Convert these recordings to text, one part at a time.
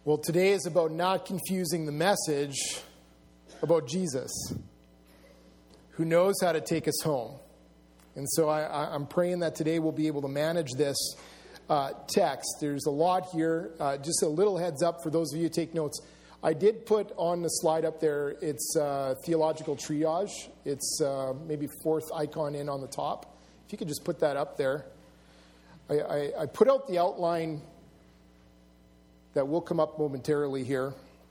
Well, today is about not confusing the message about Jesus, who knows how to take us home. And so I'm praying that today we'll be able to manage this text. There's a lot here. Just a little heads up for those of you who take notes. I did put on the slide up there, it's theological triage. It's maybe fourth icon in on the top. If you could just put that up there. I put out the outline that will come up momentarily here.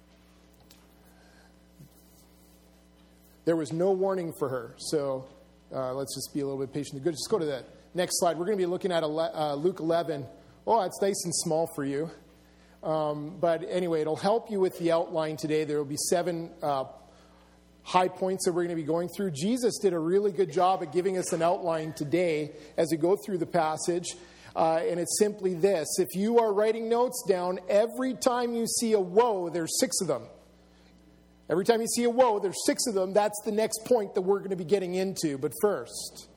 There was no warning for her, so let's just be a little bit patient. Good. Just go to the next slide. We're going to be looking at Luke 11. Oh, it's nice and small for you. But anyway, it'll help you with the outline today. There will be 7 high points that we're going to be going through. Jesus did a really good job at giving us an outline today as we go through the passage. And it's simply this. If you are writing notes down, every time you see a woe, there's 6 of them. Every time you see a woe, there's 6 of them. That's the next point that we're going to be getting into. But first,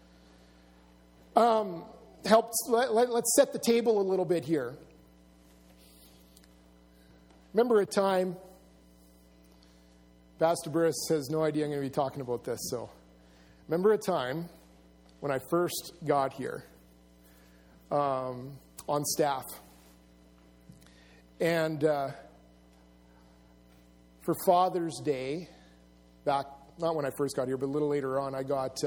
let's set the table a little bit here. Remember a time, Pastor Burris has no idea I'm going to be talking about this. So, remember a time when I first got here on staff. And for Father's Day, back, not when I first got here, but a little later on, I got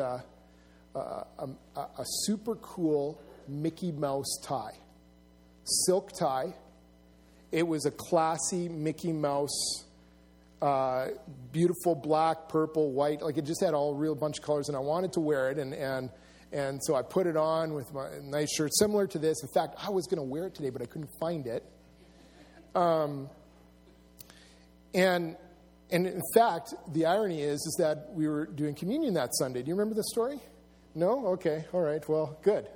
a super cool Mickey Mouse tie. Silk tie. It was a classy Mickey Mouse, beautiful black, purple, white. Like it just had all a real bunch of colors, and I wanted to wear it. And so I put it on with my nice shirt, similar to this. In fact, I was going to wear it today, but I couldn't find it. And in fact, the irony is that we were doing communion that Sunday. Do you remember the story? No? Okay. All right. Well, good.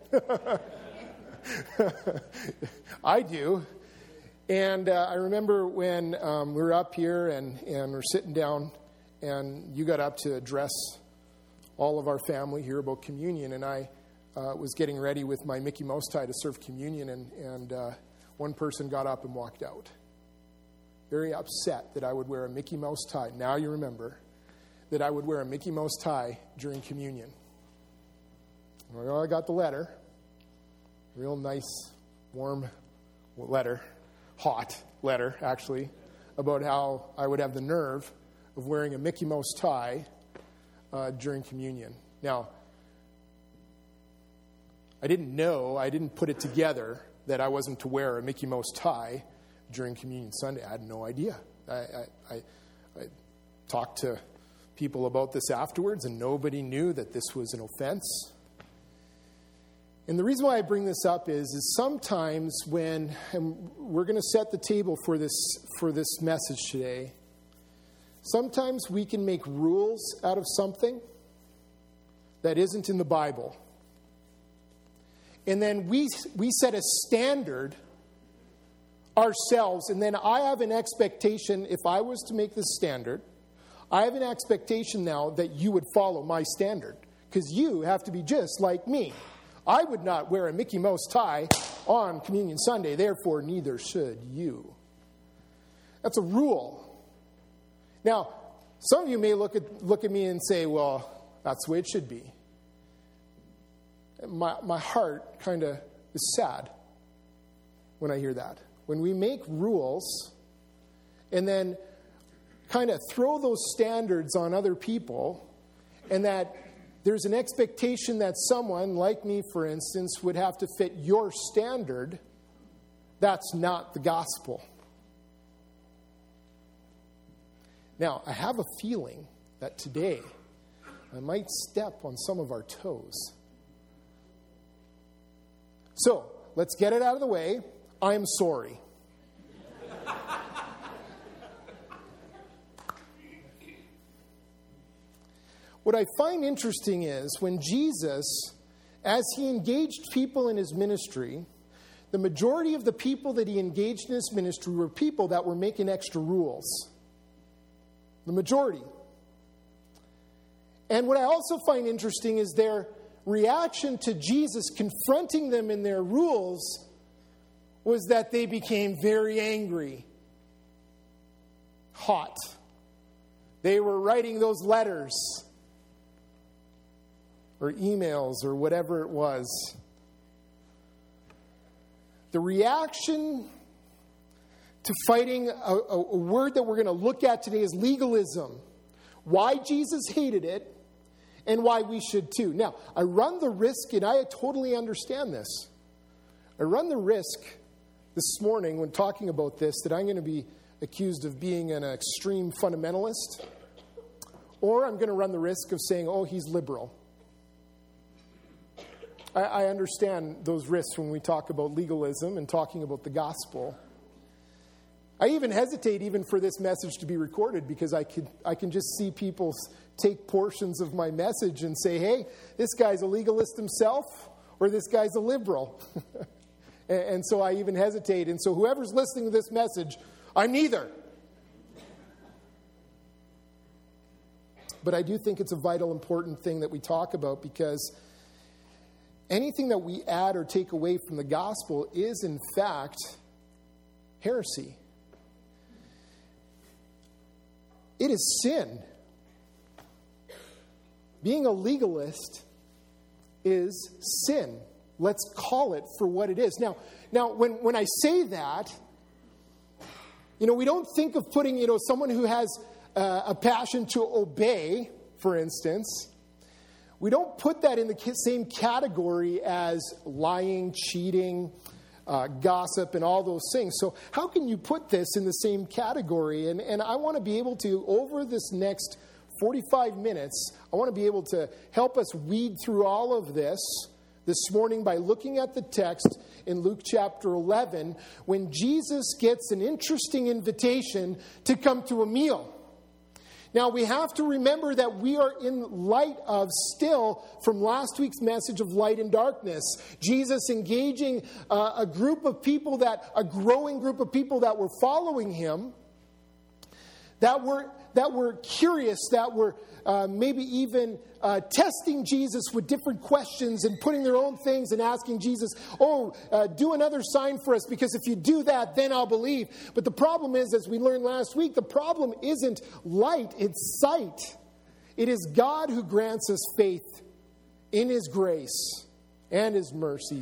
I do. And I remember when we were up here and we're sitting down, and you got up to address all of our family here about communion, and I was getting ready with my Mickey Mouse tie to serve communion, and one person got up and walked out. Very upset that I would wear a Mickey Mouse tie. Now you remember that I would wear a Mickey Mouse tie during communion. Well, I got the letter. Real nice, warm letter. Hot letter, actually, about how I would have the nerve of wearing a Mickey Mouse tie during communion. Now, I didn't put it together that I wasn't to wear a Mickey Mouse tie during Communion Sunday. I had no idea. I talked to people about this afterwards, and nobody knew that this was an offense. And the reason why I bring this up is sometimes when, and we're going to set the table for this message today, sometimes we can make rules out of something that isn't in the Bible. And then we set a standard ourselves, and then I have an expectation, if I was to make this standard, I have an expectation now that you would follow my standard, because you have to be just like me. I would not wear a Mickey Mouse tie on Communion Sunday, therefore neither should you. That's a rule. Now, some of you may look at me and say, well, that's the way it should be. My heart kind of is sad when I hear that. When we make rules and then kind of throw those standards on other people, and that there's an expectation that someone, like me, for instance, would have to fit your standard, that's not the gospel. Now, I have a feeling that today I might step on some of our toes. So, let's get it out of the way. I'm sorry. What I find interesting is when Jesus, as he engaged people in his ministry, the majority of the people that he engaged in his ministry were people that were making extra rules. The majority. And what I also find interesting is their reaction to Jesus confronting them in their rules was that they became very angry hot. They were writing those letters or emails or whatever it was. The reaction to fighting a word that we're going to look at today is legalism. Why Jesus hated it and why we should too. Now, I run the risk, and I totally understand this. I run the risk this morning when talking about this that I'm going to be accused of being an extreme fundamentalist, or I'm going to run the risk of saying, oh, he's liberal. I understand those risks when we talk about legalism and talking about the gospel. I even hesitate even for this message to be recorded because I can just see people take portions of my message and say, hey, this guy's a legalist himself, or this guy's a liberal. And so I even hesitate. And so whoever's listening to this message, I'm neither. But I do think it's a vital, important thing that we talk about, because anything that we add or take away from the gospel is, in fact, heresy. It is sin. Being a legalist is sin. Let's call it for what it is. Now, when I say that, we don't think of putting, someone who has a passion to obey, for instance. We don't put that in the same category as lying, cheating, gossip, and all those things. So how can you put this in the same category? And I want to be able to, over this next 45 minutes, I want to be able to help us weed through all of this morning by looking at the text in Luke chapter 11, when Jesus gets an interesting invitation to come to a meal. Now, we have to remember that we are in light of still from last week's message of light and darkness. Jesus engaging a growing group of people that were following him, that were curious, that were maybe even testing Jesus with different questions and putting their own things and asking Jesus, do another sign for us, because if you do that, then I'll believe. But the problem is, as we learned last week, the problem isn't light, it's sight. It is God who grants us faith in his grace and his mercy.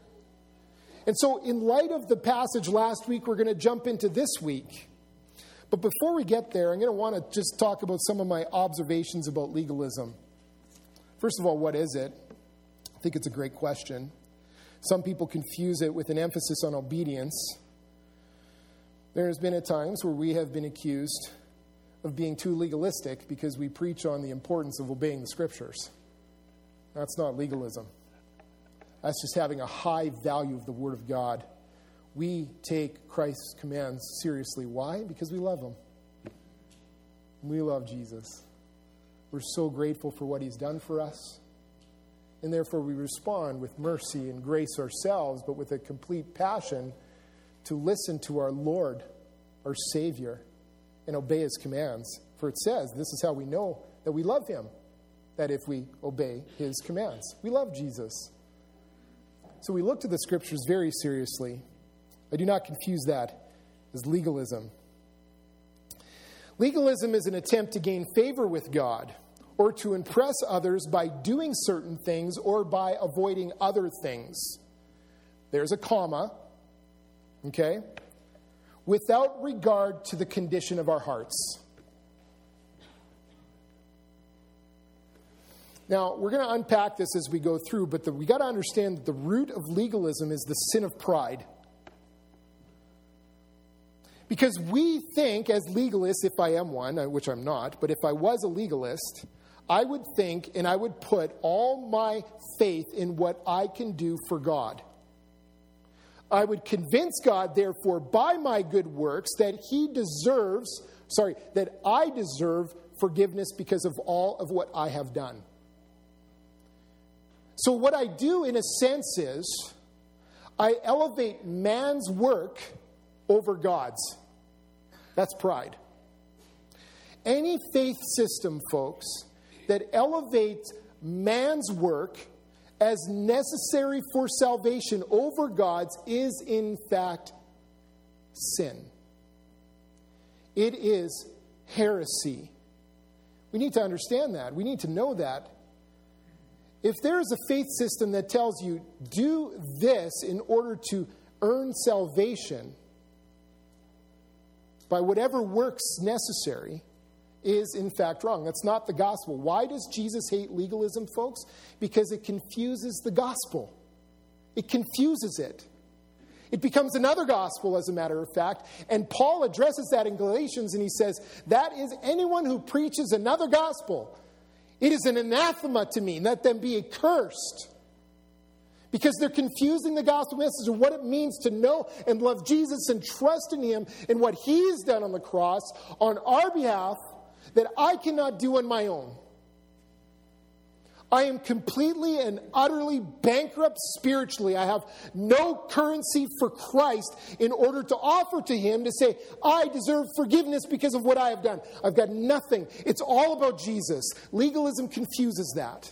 And so in light of the passage last week, we're going to jump into this week. But before we get there, I'm going to want to just talk about some of my observations about legalism. First of all, what is it? I think it's a great question. Some people confuse it with an emphasis on obedience. There's been at times where we have been accused of being too legalistic because we preach on the importance of obeying the Scriptures. That's not legalism. That's just having a high value of the Word of God. We take Christ's commands seriously. Why? Because we love him. We love Jesus. We're so grateful for what he's done for us. And therefore we respond with mercy and grace ourselves, but with a complete passion to listen to our Lord, our Savior, and obey his commands. For it says, this is how we know that we love him, that if we obey his commands. We love Jesus. So we look to the Scriptures very seriously. I do not confuse that as legalism. Legalism is an attempt to gain favor with God or to impress others by doing certain things or by avoiding other things. There's a comma, okay? Without regard to the condition of our hearts. Now, we're going to unpack this as we go through, but we got to understand that the root of legalism is the sin of pride. Because we think, as legalists, if I am one, which I'm not, but if I was a legalist, I would think and I would put all my faith in what I can do for God. I would convince God, therefore, by my good works, that I deserve forgiveness because of all of what I have done. So what I do, in a sense, is I elevate man's work over God's. That's pride. Any faith system, folks, that elevates man's work as necessary for salvation over God's is, in fact, sin. It is heresy. We need to understand that. We need to know that. If there is a faith system that tells you, do this in order to earn salvation by whatever works necessary, is in fact wrong. That's not the gospel. Why does Jesus hate legalism, folks? Because it confuses the gospel. It confuses it. It becomes another gospel, as a matter of fact. And Paul addresses that in Galatians, and he says, that is anyone who preaches another gospel. It is an anathema to me. Let them be accursed. Because they're confusing the gospel message of what it means to know and love Jesus and trust in him and what he has done on the cross on our behalf that I cannot do on my own. I am completely and utterly bankrupt spiritually. I have no currency for Christ in order to offer to him to say, I deserve forgiveness because of what I have done. I've got nothing. It's all about Jesus. Legalism confuses that.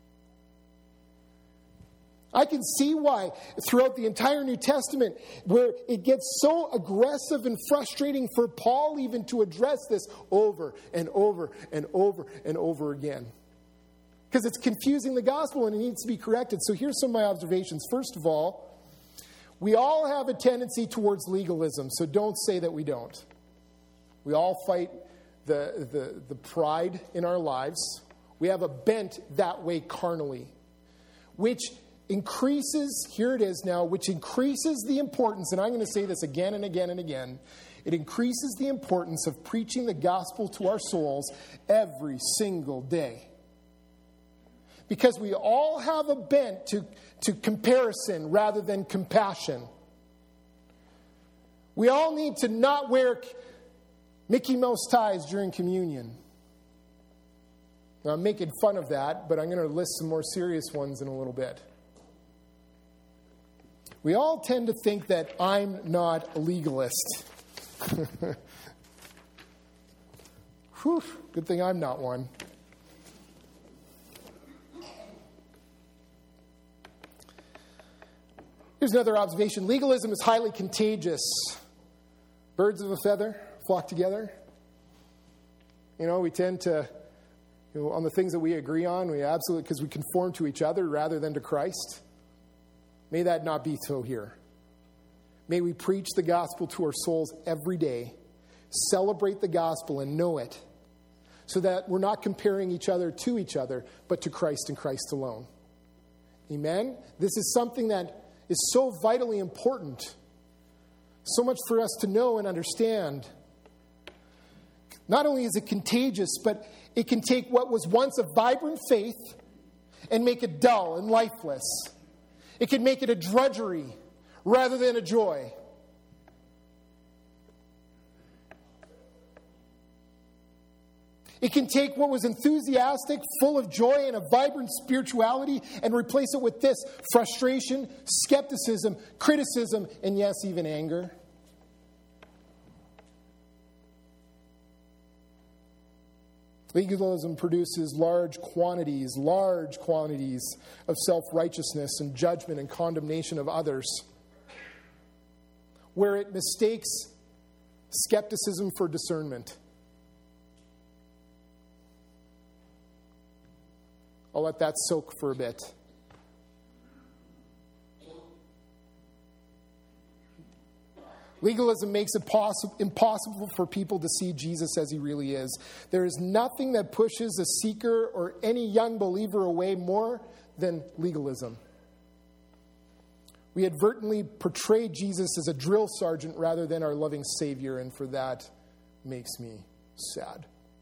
I can see why throughout the entire New Testament, where it gets so aggressive and frustrating for Paul even to address this over and over and over and over again. Because it's confusing the gospel and it needs to be corrected. So here's some of my observations. First of all, we all have a tendency towards legalism, so don't say that we don't. We all fight the pride in our lives. We have a bent that way carnally, which increases, here it is now, which increases the importance, and I'm going to say this again and again and again, it increases the importance of preaching the gospel to our souls every single day. Because we all have a bent to comparison rather than compassion. We all need to not wear Mickey Mouse ties during communion. Now, I'm making fun of that, but I'm going to list some more serious ones in a little bit. We all tend to think that I'm not a legalist. Whew, good thing I'm not one. Here's another observation. Legalism is highly contagious. Birds of a feather flock together. We tend to, on the things that we agree on, we absolutely, because we conform to each other rather than to Christ. May that not be so here. May we preach the gospel to our souls every day, celebrate the gospel and know it, so that we're not comparing each other to each other, but to Christ and Christ alone. Amen? This is something that is so vitally important, so much for us to know and understand. Not only is it contagious, but it can take what was once a vibrant faith and make it dull and lifeless. It can make it a drudgery rather than a joy. It can take what was enthusiastic, full of joy, and a vibrant spirituality and replace it with this: frustration, skepticism, criticism, and yes, even anger. Legalism produces large quantities of self-righteousness and judgment and condemnation of others, where it mistakes skepticism for discernment. I'll let that soak for a bit. Legalism makes it impossible for people to see Jesus as he really is. There is nothing that pushes a seeker or any young believer away more than legalism. We advertently portray Jesus as a drill sergeant rather than our loving Savior, and for that makes me sad.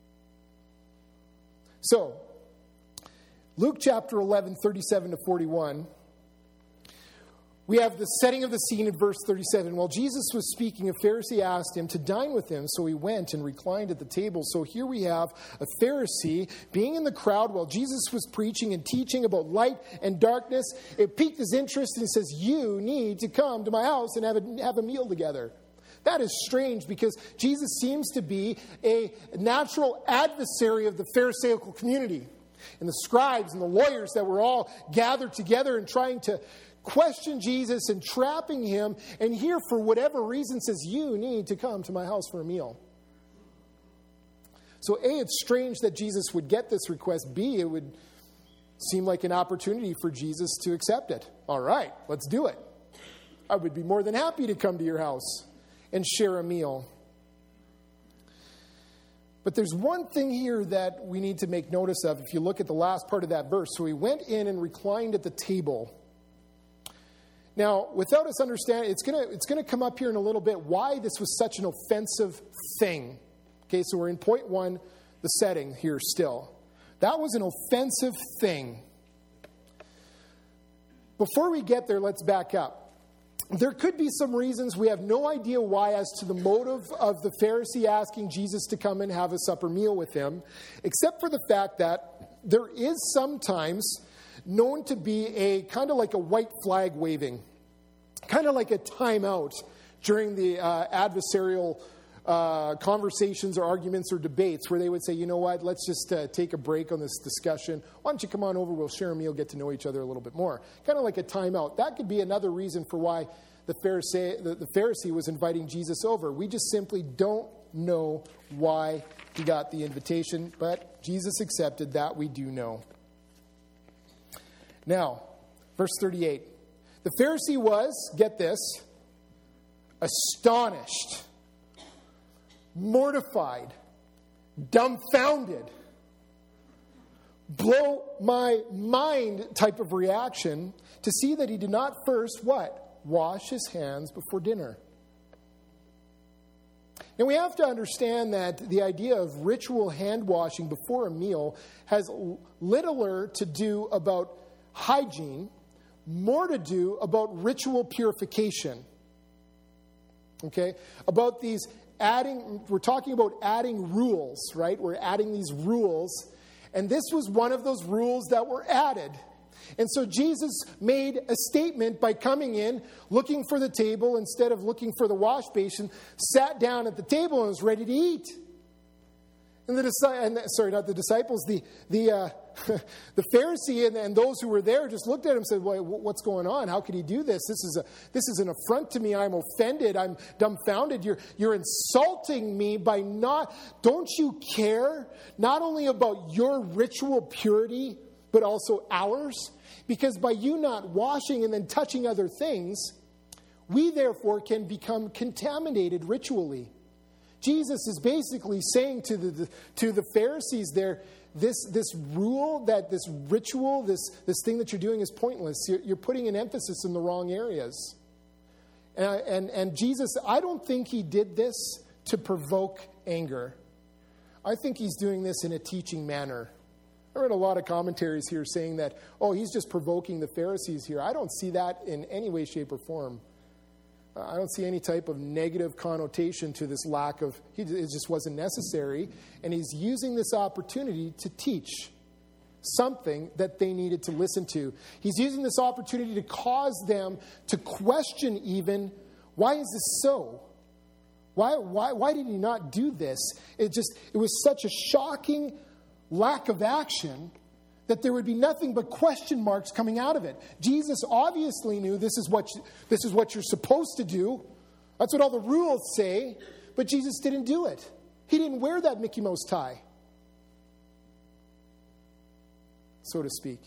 So, Luke chapter 11, 37 to 41, we have the setting of the scene in verse 37. While Jesus was speaking, a Pharisee asked him to dine with him, so he went and reclined at the table. So here we have a Pharisee being in the crowd while Jesus was preaching and teaching about light and darkness. It piqued his interest, and he says, you need to come to my house and have a meal together. That is strange, because Jesus seems to be a natural adversary of the Pharisaical community. And the scribes and the lawyers that were all gathered together and trying to question Jesus and trapping him, and here, for whatever reason, says, you need to come to my house for a meal. So A, it's strange that Jesus would get this request. B, it would seem like an opportunity for Jesus to accept it. All right, let's do it. I would be more than happy to come to your house and share a meal. But there's one thing here that we need to make notice of if you look at the last part of that verse. So he went in and reclined at the table. Now, without us understanding, it's going to come up here in a little bit why this was such an offensive thing. Okay, so we're in point 1, the setting here still. That was an offensive thing. Before we get there, let's back up. There could be some reasons, we have no idea why, as to the motive of the Pharisee asking Jesus to come and have a supper meal with him, except for the fact that there is sometimes known to be a kind of like a white flag waving, kind of like a timeout during the adversarial conversations or arguments or debates where they would say, you know what, let's just take a break on this discussion. Why don't you come on over, we'll share a meal, get to know each other a little bit more. Kind of like a timeout. That could be another reason for why the Pharisee was inviting Jesus over. We just simply don't know why he got the invitation, but Jesus accepted. That we do know. Now, verse 38. The Pharisee was, get this, astonished, mortified, dumbfounded, blow my mind type of reaction to see that he did not first, what? Wash his hands before dinner. Now we have to understand that the idea of ritual hand washing before a meal has littler to do about hygiene, more to do about ritual purification. Okay? About these we're talking about adding rules, right? We're adding these rules. And this was one of those rules that were added. And so Jesus made a statement by coming in, looking for the table instead of looking for the wash basin, sat down at the table and was ready to eat. And the Pharisee and those who were there just looked at him and said, well, what's going on? How could he do this? This is an affront to me. I'm offended. I'm dumbfounded. You're insulting me by don't you care not only about your ritual purity, but also ours? Because by you not washing and then touching other things, we therefore can become contaminated ritually. Jesus is basically saying to the Pharisees there, this rule, this ritual, this thing that you're doing is pointless. You're putting an emphasis in the wrong areas. And Jesus, I don't think he did this to provoke anger. I think he's doing this in a teaching manner. I read a lot of commentaries here saying that, he's just provoking the Pharisees here. I don't see that in any way, shape, or form. I don't see any type of negative connotation to this it just wasn't necessary. And he's using this opportunity to teach something that they needed to listen to. He's using this opportunity to cause them to question even, why is this so? Why did he not do this? It was such a shocking lack of action that there would be nothing but question marks coming out of it. Jesus obviously knew this is what you're supposed to do. That's what all the rules say. But Jesus didn't do it. He didn't wear that Mickey Mouse tie, so to speak.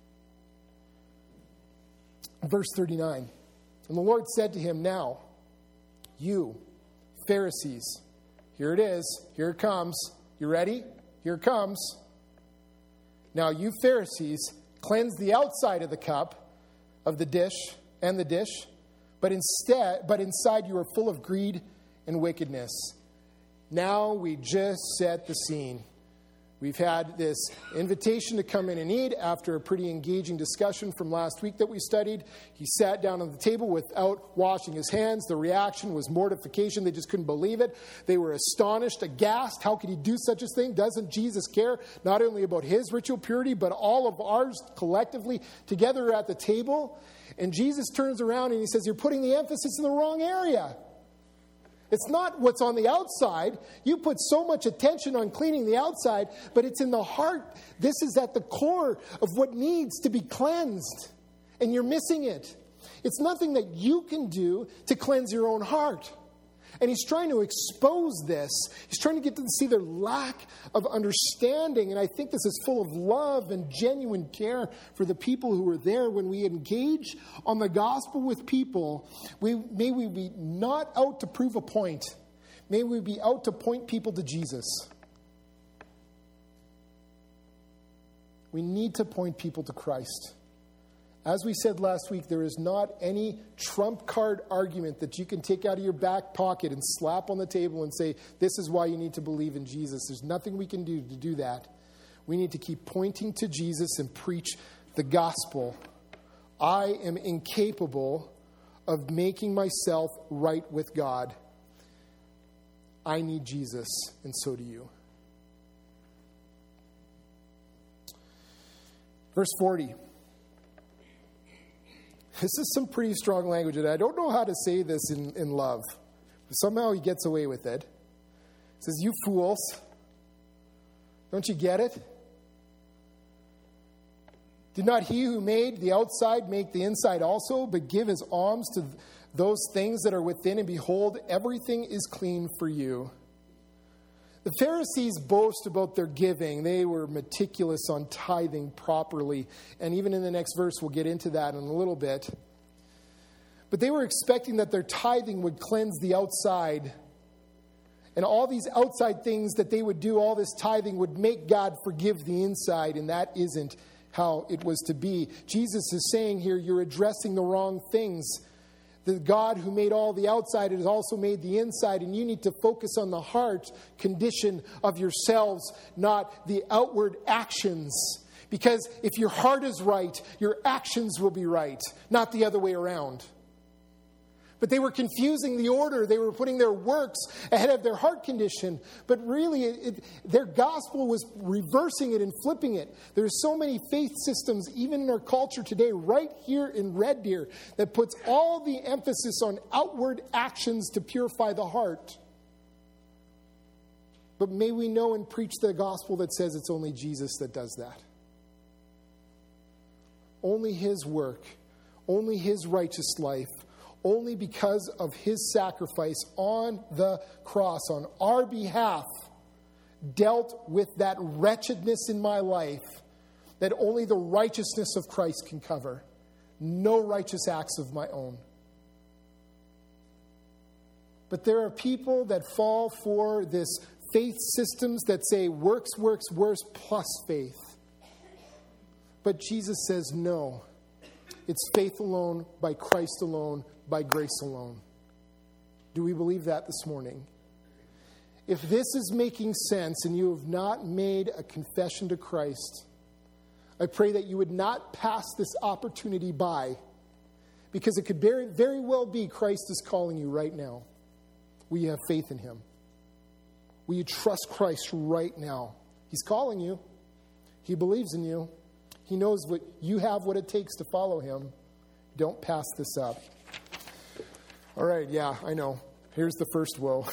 Verse 39. And the Lord said to him, now, you, Pharisees, here it is. Here it comes. You ready? Here it comes. Now, you Pharisees cleanse the outside of the cup, of the dish, but inside you are full of greed and wickedness. Now we just set the scene. We've had this invitation to come in and eat after a pretty engaging discussion from last week that we studied. He sat down on the table without washing his hands. The reaction was mortification. They just couldn't believe it. They were astonished, aghast. How could he do such a thing? Doesn't Jesus care not only about his ritual purity, but all of ours collectively together at the table? And Jesus turns around and he says, you're putting the emphasis in the wrong area. It's not what's on the outside. You put so much attention on cleaning the outside, but it's in the heart. This is at the core of what needs to be cleansed, and you're missing it. It's nothing that you can do to cleanse your own heart. And he's trying to expose this. He's trying to get them to see their lack of understanding. And I think this is full of love and genuine care for the people who are there. When we engage on the gospel with people, may we be not out to prove a point. May we be out to point people to Jesus. We need to point people to Christ. As we said last week, there is not any trump card argument that you can take out of your back pocket and slap on the table and say, this is why you need to believe in Jesus. There's nothing we can do to do that. We need to keep pointing to Jesus and preach the gospel. I am incapable of making myself right with God. I need Jesus, and so do you. Verse 40. This is some pretty strong language, and I don't know how to say this in love. Somehow he gets away with it. He says, you fools, don't you get it? Did not he who made the outside make the inside also, but give his alms to those things that are within, and behold, everything is clean for you. The Pharisees boast about their giving. They were meticulous on tithing properly. And even in the next verse, we'll get into that in a little bit. But they were expecting that their tithing would cleanse the outside. And all these outside things that they would do, all this tithing, would make God forgive the inside. And that isn't how it was to be. Jesus is saying here, you're addressing the wrong things. The God who made all the outside has also made the inside, and you need to focus on the heart condition of yourselves, not the outward actions. Because if your heart is right, your actions will be right, not the other way around. But they were confusing the order. They were putting their works ahead of their heart condition. But really, their gospel was reversing it and flipping it. There's so many faith systems, even in our culture today, right here in Red Deer, that puts all the emphasis on outward actions to purify the heart. But may we know and preach the gospel that says it's only Jesus that does that. Only his work, only his righteous life, only because of his sacrifice on the cross on our behalf dealt with that wretchedness in my life that only the righteousness of Christ can cover. No righteous acts of my own. But there are people that fall for this faith systems that say works plus faith. But Jesus says no. It's faith alone, by Christ alone, by grace alone. Do we believe that this morning? If this is making sense and you have not made a confession to Christ, I pray that you would not pass this opportunity by, because it could very, very well be Christ is calling you right now. Will you have faith in him? Will you trust Christ right now? He's calling you. He believes in you. He knows what you have, what it takes to follow him. Don't pass this up. All right, yeah, I know. Here's the first woe.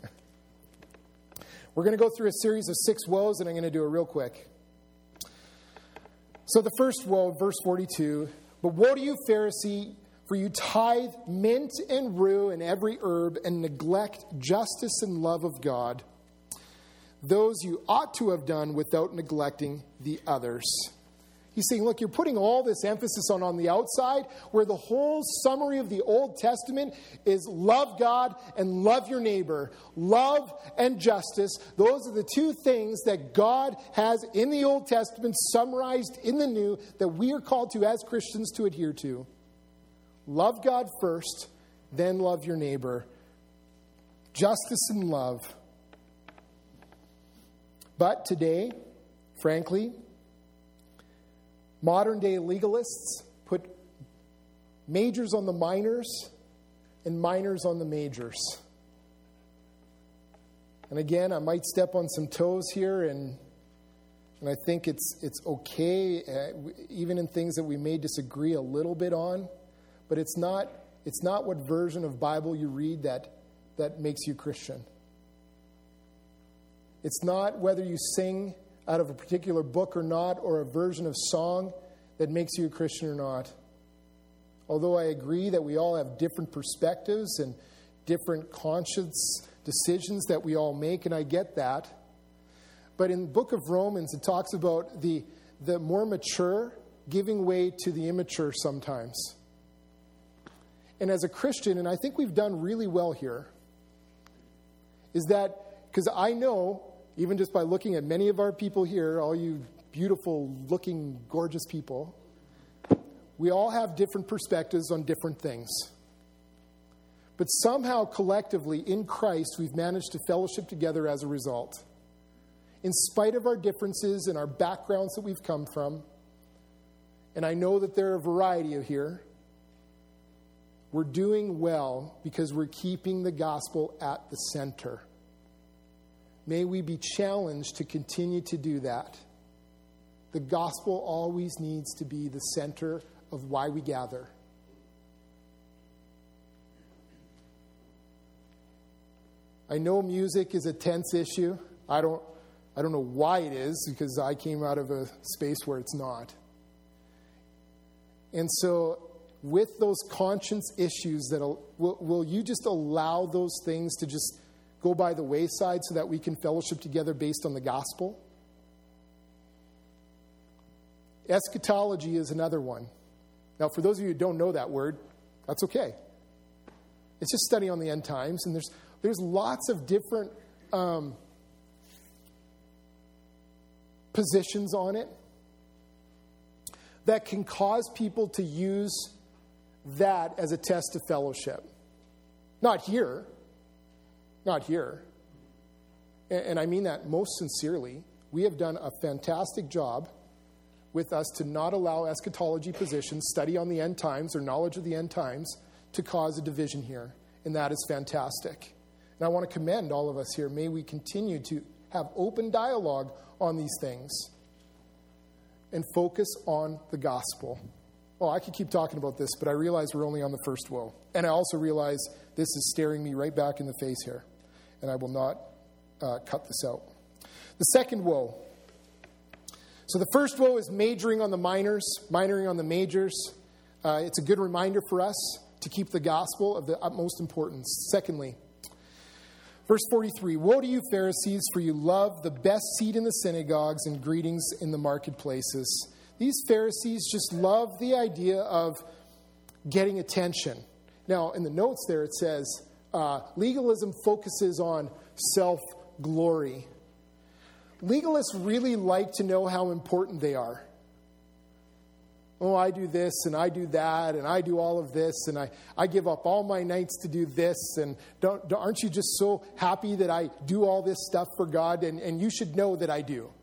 We're going to go through a series of 6 woes, and I'm going to do it real quick. So the first woe, verse 42, but woe to you, Pharisee, for you tithe mint and rue and every herb, and neglect justice and love of God, those you ought to have done without neglecting the others. He's saying, look, you're putting all this emphasis on the outside, where the whole summary of the Old Testament is love God and love your neighbor. Love and justice. Those are the 2 things that God has in the Old Testament summarized in the New that we are called to as Christians to adhere to. Love God first, then love your neighbor. Justice and love. But today, frankly, modern-day legalists put majors on the minors and minors on the majors. And again, I might step on some toes here, and I think it's okay, even in things that we may disagree a little bit on. But it's not what version of Bible you read that makes you Christian. It's not whether you sing out of a particular book or not, or a version of song that makes you a Christian or not. Although I agree that we all have different perspectives and different conscious decisions that we all make, and I get that. But in the book of Romans, it talks about the more mature giving way to the immature sometimes. And as a Christian, and I think we've done really well here, is that, because I know, even just by looking at many of our people here, all you beautiful looking, gorgeous people, we all have different perspectives on different things. But somehow, collectively, in Christ, we've managed to fellowship together as a result. In spite of our differences and our backgrounds that we've come from, and I know that there are a variety of here, we're doing well because we're keeping the gospel at the center. May we be challenged to continue to do that. The gospel always needs to be the center of why we gather. I know music is a tense issue. I don't know why it is, because I came out of a space where it's not. And so, with those conscience issues, will you just allow those things to just go by the wayside so that we can fellowship together based on the gospel? Eschatology is another one. Now, for those of you who don't know that word, that's okay. It's just study on the end times, and there's lots of different positions on it that can cause people to use that as a test of fellowship. Not here. Not here. And I mean that most sincerely. We have done a fantastic job with us to not allow eschatology positions, study on the end times or knowledge of the end times, to cause a division here. And that is fantastic. And I want to commend all of us here. May we continue to have open dialogue on these things and focus on the gospel. Well, I could keep talking about this, but I realize we're only on the first woe. And I also realize this is staring me right back in the face here. And I will not cut this out. The second woe. So the first woe is majoring on the minors, minoring on the majors. It's a good reminder for us to keep the gospel of the utmost importance. Secondly, verse 43, woe to you, Pharisees, for you love the best seat in the synagogues and greetings in the marketplaces. These Pharisees just love the idea of getting attention. Now, in the notes there, it says, legalism focuses on self-glory. Legalists really like to know how important they are. Oh, I do this, and I do that, and I do all of this, and I give up all my nights to do this, and aren't you just so happy that I do all this stuff for God, and you should know that I do.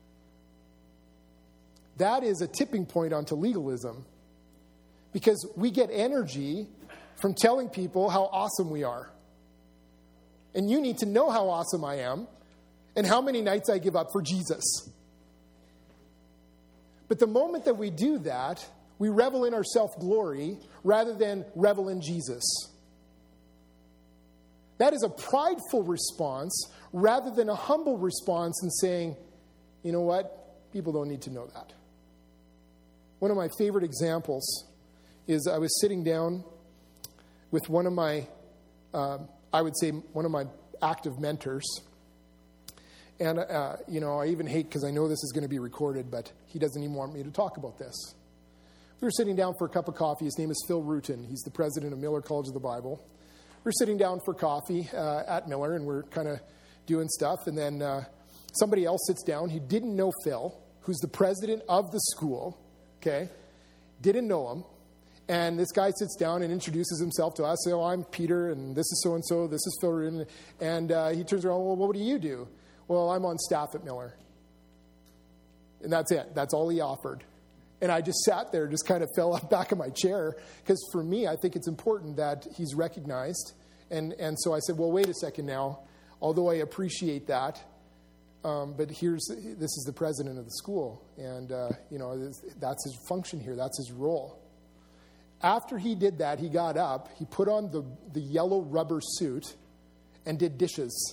That is a tipping point onto legalism, because we get energy from telling people how awesome we are. And you need to know how awesome I am, and how many nights I give up for Jesus. But the moment that we do that, we revel in our self-glory rather than revel in Jesus. That is a prideful response rather than a humble response in saying, you know what? People don't need to know that. One of my favorite examples is I was sitting down with one of my, I would say one of my active mentors. And, I even hate, because I know this is going to be recorded, but he doesn't even want me to talk about this. We were sitting down for a cup of coffee. His name is Phil Rutan. He's the president of Miller College of the Bible. We're sitting down for coffee at Miller, and we're kind of doing stuff. And then somebody else sits down. He didn't know Phil, who's the president of the school, okay? Didn't know him. And this guy sits down and introduces himself to us. So, I'm Peter, and this is so-and-so. This is Phil Rutan. And he turns around, well, what do you do? Well, I'm on staff at Miller. And that's it. That's all he offered. And I just sat there, just kind of fell off back of my chair. Because for me, I think it's important that he's recognized. And so I said, well, wait a second now. Although I appreciate that, but this is the president of the school. And, that's his function here. That's his role. After he did that, he got up. He put on the yellow rubber suit and did dishes.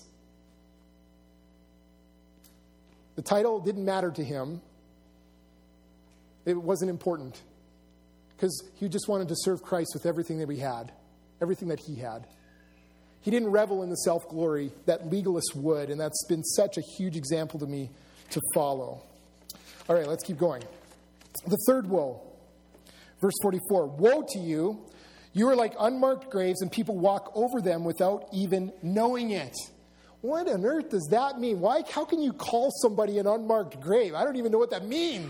The title didn't matter to him. It wasn't important. Because he just wanted to serve Christ with everything that he had. He didn't revel in the self-glory that legalists would, and that's been such a huge example to me to follow. All right, let's keep going. The third woe, verse 44. Woe to you! You are like unmarked graves, and people walk over them without even knowing it. What on earth does that mean? How can you call somebody an unmarked grave? I don't even know what that means.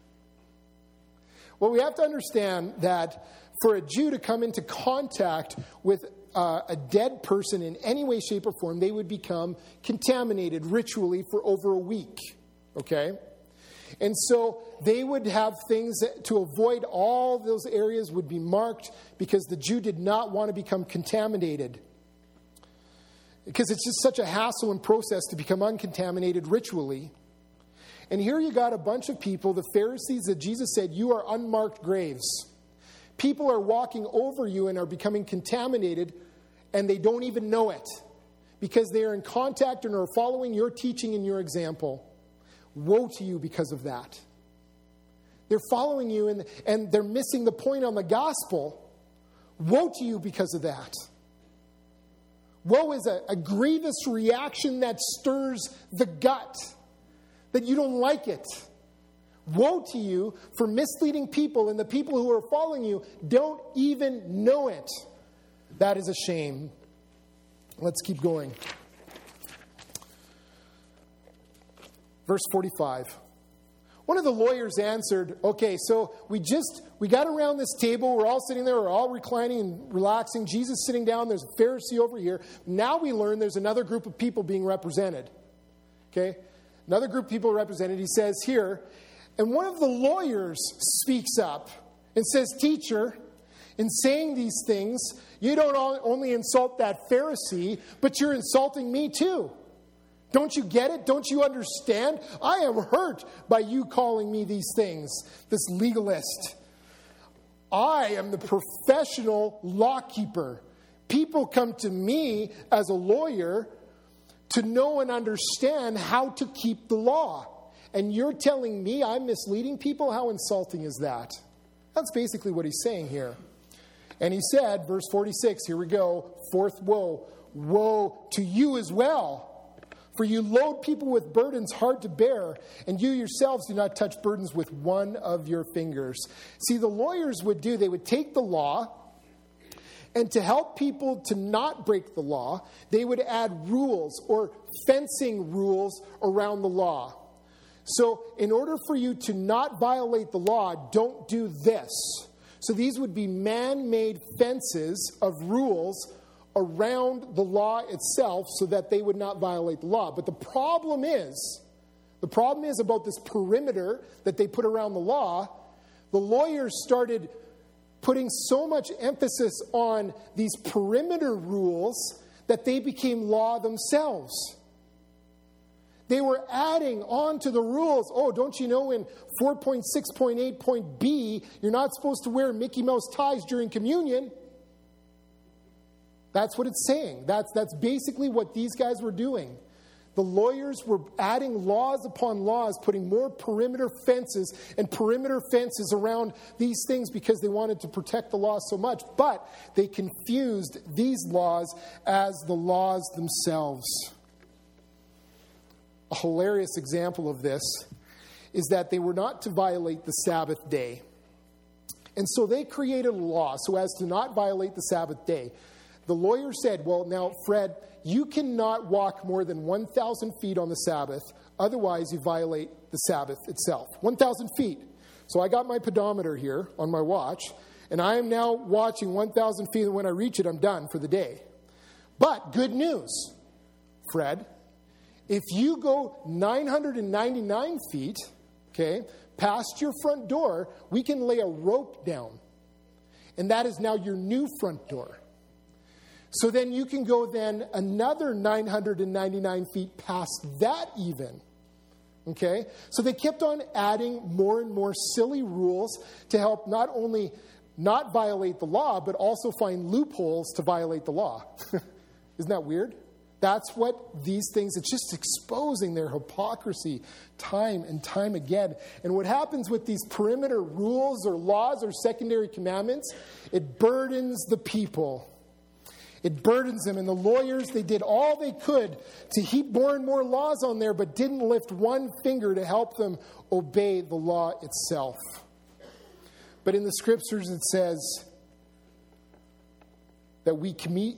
Well, we have to understand that for a Jew to come into contact with a dead person in any way, shape, or form, they would become contaminated ritually for over a week. Okay? And so they would have things to avoid all those areas would be marked because the Jew did not want to become contaminated. Because it's just such a hassle and process to become uncontaminated ritually. And here you got a bunch of people, the Pharisees, that Jesus said, you are unmarked graves. People are walking over you and are becoming contaminated, and they don't even know it because they are in contact and are following your teaching and your example. Woe to you because of that. They're following you and they're missing the point on the gospel. Woe to you because of that. Woe is a grievous reaction that stirs the gut, that you don't like it. Woe to you for misleading people, and the people who are following you don't even know it. That is a shame. Let's keep going. Verse 45. One of the lawyers answered, okay, so we got around this table. We're all sitting there. We're all reclining and relaxing. Jesus sitting down. There's a Pharisee over here. Now we learn there's another group of people being represented. Okay? Another group of people represented. He says here, and one of the lawyers speaks up and says, teacher, in saying these things, you don't only insult that Pharisee, but you're insulting me too. Don't you get it? Don't you understand? I am hurt by you calling me these things, this legalist. I am the professional law keeper. People come to me as a lawyer to know and understand how to keep the law. And you're telling me I'm misleading people? How insulting is that? That's basically what he's saying here. And he said, verse 46, here we go, fourth woe. Woe to you as well. For you load people with burdens hard to bear, and you yourselves do not touch burdens with one of your fingers. See, the lawyers they would take the law, and to help people to not break the law, they would add rules or fencing rules around the law. So in order for you to not violate the law, don't do this. So these would be man-made fences of rules around the law itself so that they would not violate the law. But the problem is about this perimeter that they put around the law. The lawyers started putting so much emphasis on these perimeter rules that they became law themselves. They were adding on to the rules. Oh, don't you know in 4.6.8.b, you're not supposed to wear Mickey Mouse ties during communion? That's what it's saying. That's basically what these guys were doing. The lawyers were adding laws upon laws, putting more perimeter fences around these things because they wanted to protect the law so much. But they confused these laws as the laws themselves. A hilarious example of this is that they were not to violate the Sabbath day. And so they created a law so as to not violate the Sabbath day. The lawyer said, well, now, Fred, you cannot walk more than 1,000 feet on the Sabbath. Otherwise, you violate the Sabbath itself. 1,000 feet. So I got my pedometer here on my watch, and I am now watching 1,000 feet, and when I reach it, I'm done for the day. But good news, Fred. If you go 999 feet, okay, past your front door, we can lay a rope down. And that is now your new front door. So then you can go then another 999 feet past that even. Okay? So they kept on adding more and more silly rules to help not only not violate the law, but also find loopholes to violate the law. Isn't that weird? That's what these things, it's just exposing their hypocrisy time and time again. And what happens with these perimeter rules or laws or secondary commandments, it burdens the people. It burdens them. And the lawyers, they did all they could to heap more and more laws on there, but didn't lift one finger to help them obey the law itself. But in the scriptures it says that we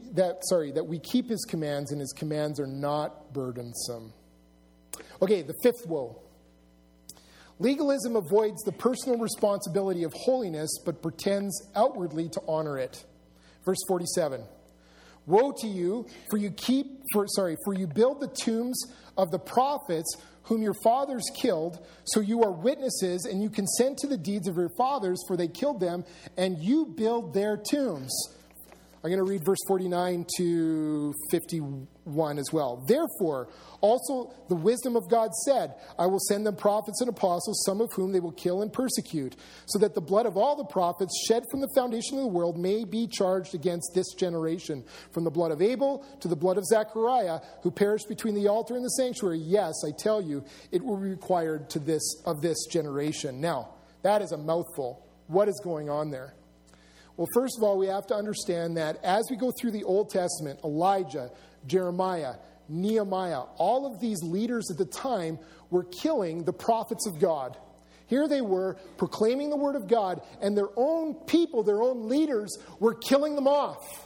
keep his commands, and his commands are not burdensome. Okay, the fifth woe. Legalism avoids the personal responsibility of holiness, but pretends outwardly to honor it. Verse 47. Woe to you, for you build the tombs of the prophets whom your fathers killed, so you are witnesses, and you consent to the deeds of your fathers, for they killed them, and you build their tombs. I'm going to read verse 49 to 51 as well. Therefore, also the wisdom of God said, I will send them prophets and apostles, some of whom they will kill and persecute, so that the blood of all the prophets shed from the foundation of the world may be charged against this generation, from the blood of Abel to the blood of Zechariah, who perished between the altar and the sanctuary. Yes, I tell you, it will be required of this generation. Now, that is a mouthful. What is going on there? Well, first of all, we have to understand that as we go through the Old Testament, Elijah, Jeremiah, Nehemiah, all of these leaders at the time were killing the prophets of God. Here they were proclaiming the word of God, and their own people, their own leaders, were killing them off.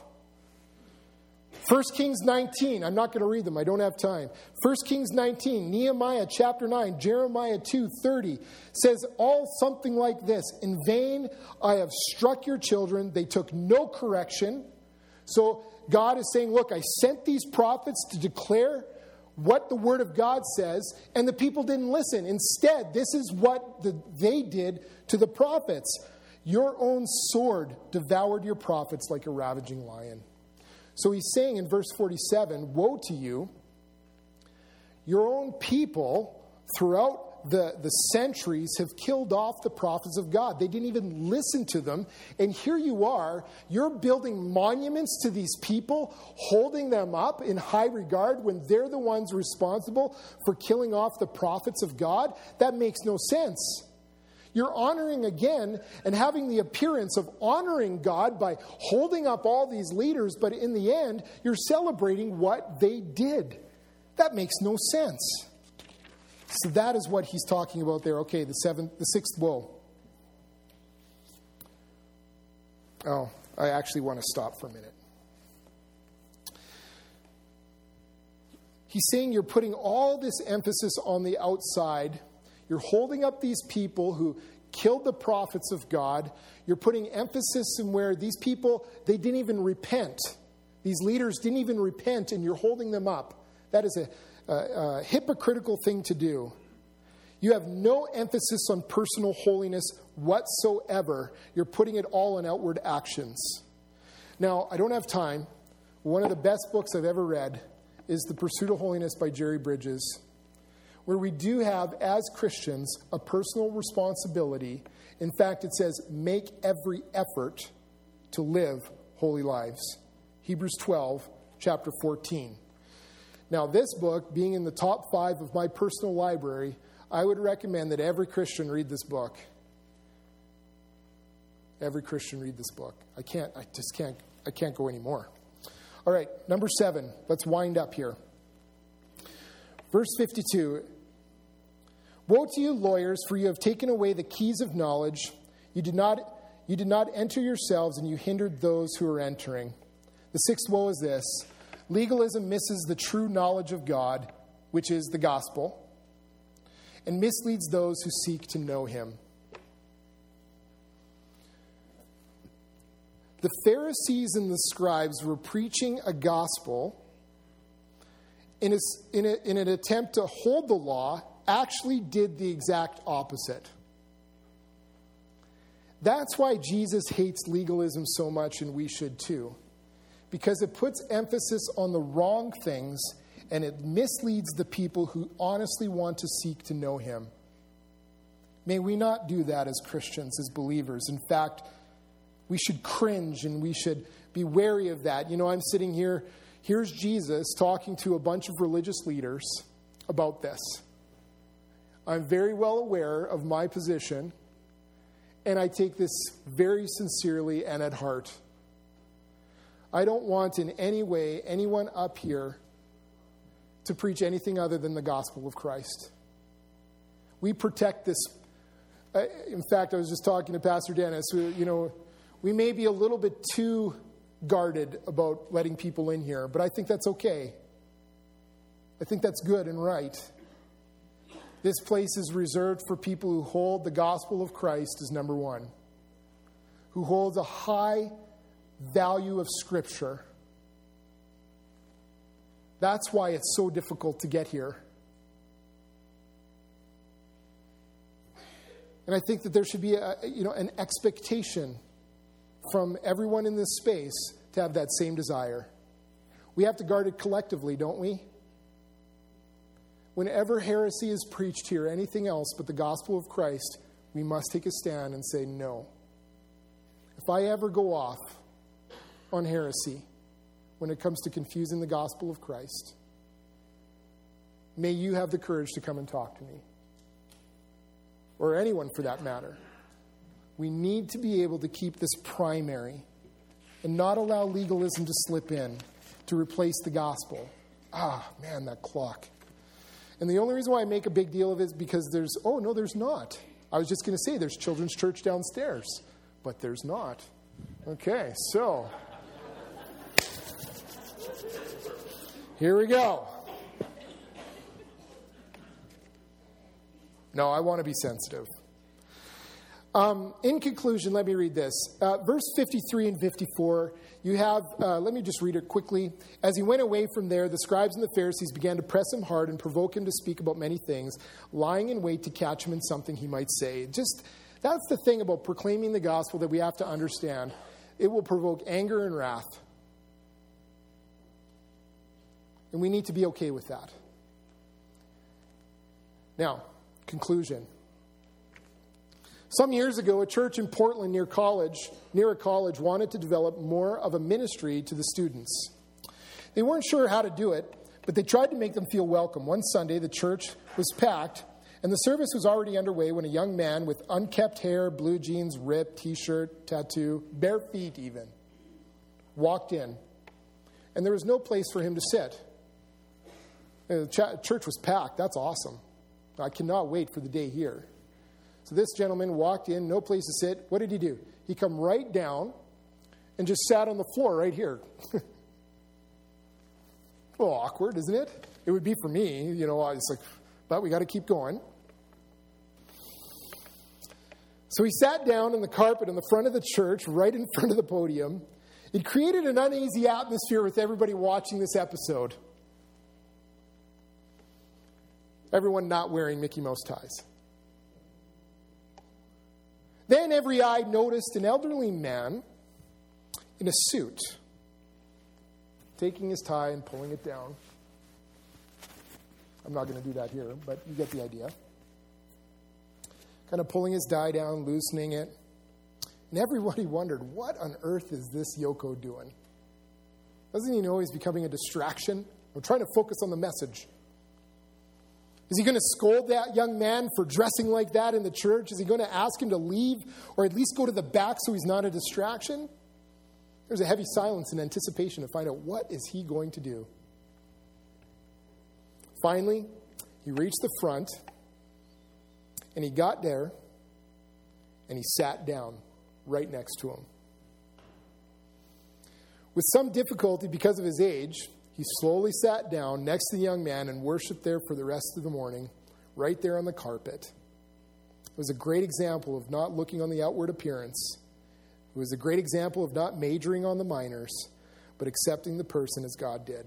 1 Kings 19, I'm not going to read them, I don't have time. 1 Kings 19, Nehemiah chapter 9, Jeremiah 2:30 says all something like this. In vain I have struck your children, they took no correction. So God is saying, look, I sent these prophets to declare what the word of God says, and the people didn't listen. Instead, this is what they did to the prophets. Your own sword devoured your prophets like a ravaging lion. So he's saying in verse 47, woe to you, your own people throughout the centuries have killed off the prophets of God. They didn't even listen to them. And here you are, you're building monuments to these people, holding them up in high regard when they're the ones responsible for killing off the prophets of God. That makes no sense. You're honoring again and having the appearance of honoring God by holding up all these leaders, but in the end, you're celebrating what they did. That makes no sense. So that is what he's talking about there. Okay, the sixth woe. Oh, I actually want to stop for a minute. He's saying you're putting all this emphasis on the outside. You're holding up these people who killed the prophets of God. You're putting emphasis in where these people, they didn't even repent. These leaders didn't even repent, and you're holding them up. That is a hypocritical thing to do. You have no emphasis on personal holiness whatsoever. You're putting it all in outward actions. Now, I don't have time. One of the best books I've ever read is The Pursuit of Holiness by Jerry Bridges, where we do have, as Christians, a personal responsibility. In fact, it says, make every effort to live holy lives. Hebrews 12, chapter 14. Now, this book, being in the top 5 of my personal library, I would recommend that every Christian read this book. Every Christian read this book. I can't go anymore. All right, number 7. Let's wind up here. Verse 52. Woe to you, lawyers, for you have taken away the keys of knowledge. You did not enter yourselves, and you hindered those who are entering. The sixth woe is this. Legalism misses the true knowledge of God, which is the gospel, and misleads those who seek to know him. The Pharisees and the scribes were preaching a gospel in an attempt to hold the law, actually did the exact opposite. That's why Jesus hates legalism so much, and we should too. Because it puts emphasis on the wrong things, and it misleads the people who honestly want to seek to know him. May we not do that as Christians, as believers. In fact, we should cringe and we should be wary of that. You know, I'm sitting here, here's Jesus talking to a bunch of religious leaders about this. I'm very well aware of my position, and I take this very sincerely and at heart. I don't want in any way anyone up here to preach anything other than the gospel of Christ. We protect this. In fact, I was just talking to Pastor Dennis. We may be a little bit too guarded about letting people in here, but I think that's okay. I think that's good and right. This place is reserved for people who hold the gospel of Christ as number one, who holds a high value of Scripture. That's why it's so difficult to get here. And I think that there should be an expectation from everyone in this space to have that same desire. We have to guard it collectively, don't we? Whenever heresy is preached here, anything else but the gospel of Christ, we must take a stand and say no. If I ever go off on heresy when it comes to confusing the gospel of Christ, may you have the courage to come and talk to me. Or anyone for that matter. We need to be able to keep this primary and not allow legalism to slip in to replace the gospel. Man, that clock. And the only reason why I make a big deal of it is because there's not. I was just going to say there's children's church downstairs, but there's not. Okay, so here we go. No, I want to be sensitive. In conclusion, let me read this. Verse 53 and 54, you have, let me just read it quickly. As he went away from there, the scribes and the Pharisees began to press him hard and provoke him to speak about many things, lying in wait to catch him in something he might say. That's the thing about proclaiming the gospel that we have to understand. It will provoke anger and wrath. And we need to be okay with that. Now, conclusion. Some years ago, a church in Portland near a college wanted to develop more of a ministry to the students. They weren't sure how to do it, but they tried to make them feel welcome. One Sunday, the church was packed, and the service was already underway when a young man with unkempt hair, blue jeans, ripped t-shirt, tattoo, bare feet even, walked in. And there was no place for him to sit. And the church was packed. That's awesome. I cannot wait for the day here. So this gentleman walked in, no place to sit. What did he do? He come right down and just sat on the floor right here. A little awkward, isn't it? It would be for me. I was like, but we got to keep going. So he sat down on the carpet in the front of the church, right in front of the podium. It created an uneasy atmosphere with everybody watching this episode. Everyone not wearing Mickey Mouse ties. Then every eye noticed an elderly man in a suit, taking his tie and pulling it down. I'm not going to do that here, but you get the idea. Kind of pulling his tie down, loosening it. And everybody wondered, what on earth is this Yoko doing? Doesn't he know he's becoming a distraction? I'm trying to focus on the message. Is he going to scold that young man for dressing like that in the church? Is he going to ask him to leave or at least go to the back so he's not a distraction? There's a heavy silence in anticipation to find out what is he going to do. Finally, he reached the front and he got there and he sat down right next to him. With some difficulty because of his age, he slowly sat down next to the young man and worshiped there for the rest of the morning, right there on the carpet. It was a great example of not looking on the outward appearance. It was a great example of not majoring on the minors, but accepting the person as God did.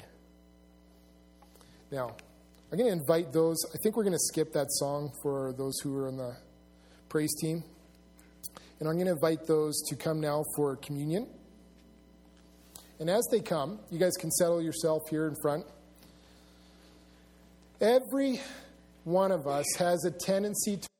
Now, I'm going to invite those. I think we're going to skip that song for those who are on the praise team. And I'm going to invite those to come now for communion. And as they come, you guys can settle yourself here in front. Every one of us has a tendency to